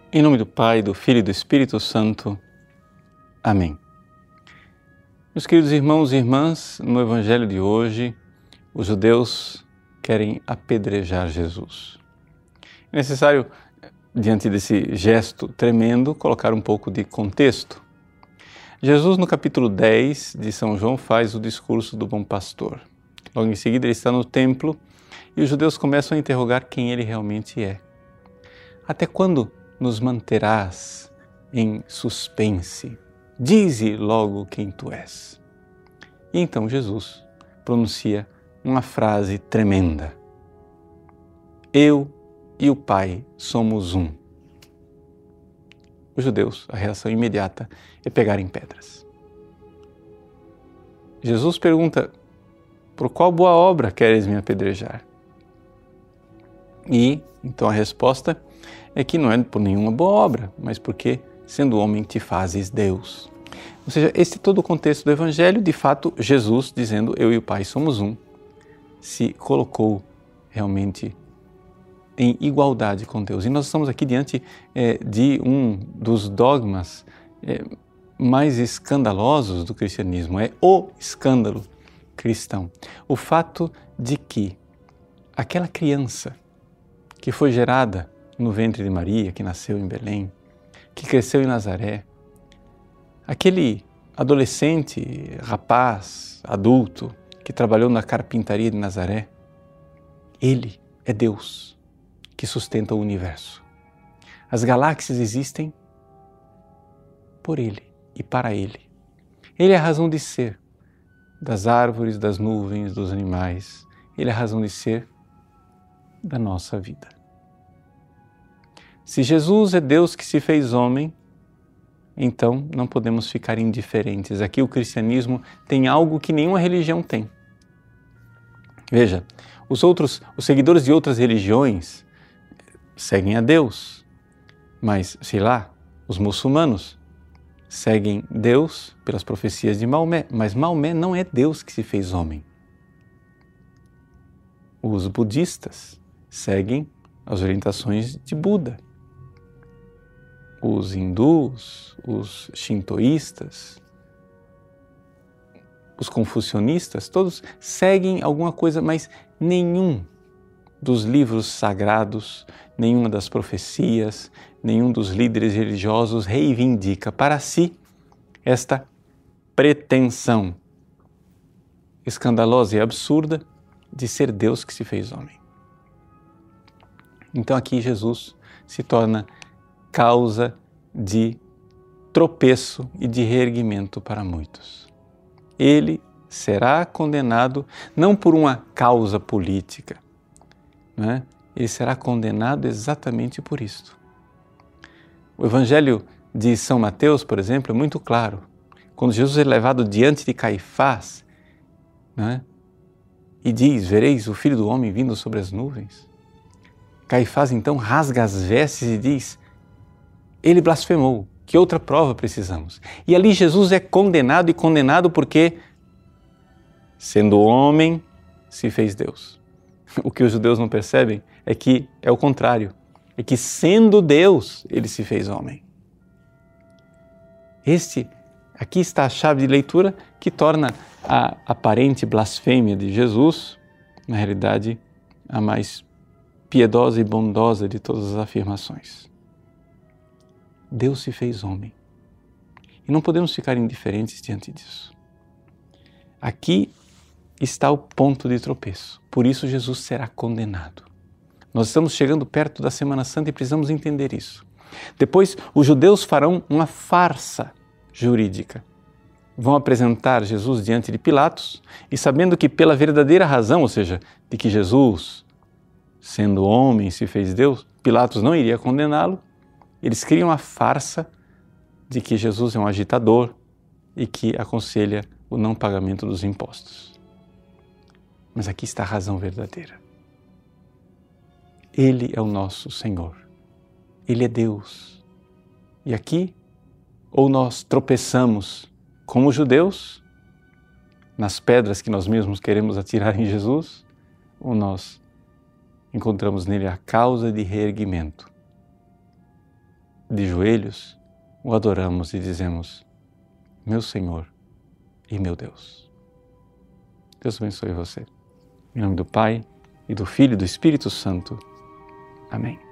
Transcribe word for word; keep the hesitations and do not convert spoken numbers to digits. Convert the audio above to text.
Em nome do Pai, do Filho e do Espírito Santo. Amém. Meus queridos irmãos e irmãs, no Evangelho de hoje, os judeus querem apedrejar Jesus. É necessário, diante desse gesto tremendo, colocar um pouco de contexto. Jesus, no capítulo dez de São João, faz o discurso do bom pastor. Logo em seguida, ele está no templo e os judeus começam a interrogar quem ele realmente é. Até quando nos manterás em suspense? Dize logo quem tu és. E então Jesus pronuncia uma frase tremenda. Eu e o Pai somos um. Os judeus, a reação imediata é pegarem pedras. Jesus pergunta, por qual boa obra queres me apedrejar? E então a resposta é que não é por nenhuma boa obra, mas porque, sendo homem, te fazes Deus. Ou seja, esse é todo o contexto do Evangelho. De fato, Jesus, dizendo eu e o Pai somos um, se colocou realmente em igualdade com Deus. E nós estamos aqui diante é, de um dos dogmas é, mais escandalosos do cristianismo, é o escândalo cristão. O fato de que aquela criança que foi gerada no ventre de Maria, que nasceu em Belém, que cresceu em Nazaré, aquele adolescente, rapaz, adulto, que trabalhou na carpintaria de Nazaré, ele é Deus que sustenta o universo. As galáxias existem por ele e para ele. Ele é a razão de ser das árvores, das nuvens, dos animais. Ele é a razão de ser da nossa vida. Se Jesus é Deus que se fez homem, então não podemos ficar indiferentes. Aqui o cristianismo tem algo que nenhuma religião tem. Veja, os outros, os seguidores de outras religiões seguem a Deus, mas, sei lá, os muçulmanos seguem Deus pelas profecias de Maomé, mas Maomé não é Deus que se fez homem. Os budistas seguem as orientações de Buda. Os hindus, os shintoístas, os confucionistas, todos seguem alguma coisa, mas nenhum dos livros sagrados, nenhuma das profecias, nenhum dos líderes religiosos reivindica para si esta pretensão escandalosa e absurda de ser Deus que se fez homem. Então aqui Jesus se torna causa de tropeço e de reerguimento para muitos. Ele será condenado não por uma causa política, né? Ele será condenado exatamente por isto. O Evangelho de São Mateus, por exemplo, é muito claro. Quando Jesus é levado diante de Caifás, né? E diz, vereis o Filho do Homem vindo sobre as nuvens. Caifás então rasga as vestes e diz, ele blasfemou, que outra prova precisamos? E ali Jesus é condenado e condenado porque, sendo homem, se fez Deus. O que os judeus não percebem é que é o contrário, é que sendo Deus, ele se fez homem. Este, aqui está a chave de leitura que torna a aparente blasfêmia de Jesus, na realidade, a mais piedosa e bondosa de todas as afirmações. Deus se fez homem. E não podemos ficar indiferentes diante disso. Aqui está o ponto de tropeço. Por isso Jesus será condenado. Nós estamos chegando perto da Semana Santa e precisamos entender isso. Depois, os judeus farão uma farsa jurídica. Vão apresentar Jesus diante de Pilatos e, sabendo que pela verdadeira razão, ou seja, de que Jesus, sendo homem, se fez Deus, Pilatos não iria condená-lo, eles criam a farsa de que Jesus é um agitador e que aconselha o não pagamento dos impostos. Mas aqui está a razão verdadeira. Ele é o nosso Senhor. Ele é Deus. E aqui, ou nós tropeçamos como judeus, nas pedras que nós mesmos queremos atirar em Jesus, ou nós encontramos nele a causa de reerguimento de joelhos, o adoramos e dizemos: meu Senhor e meu Deus. Deus abençoe você. Em nome do Pai, e do Filho e do Espírito Santo. Amém.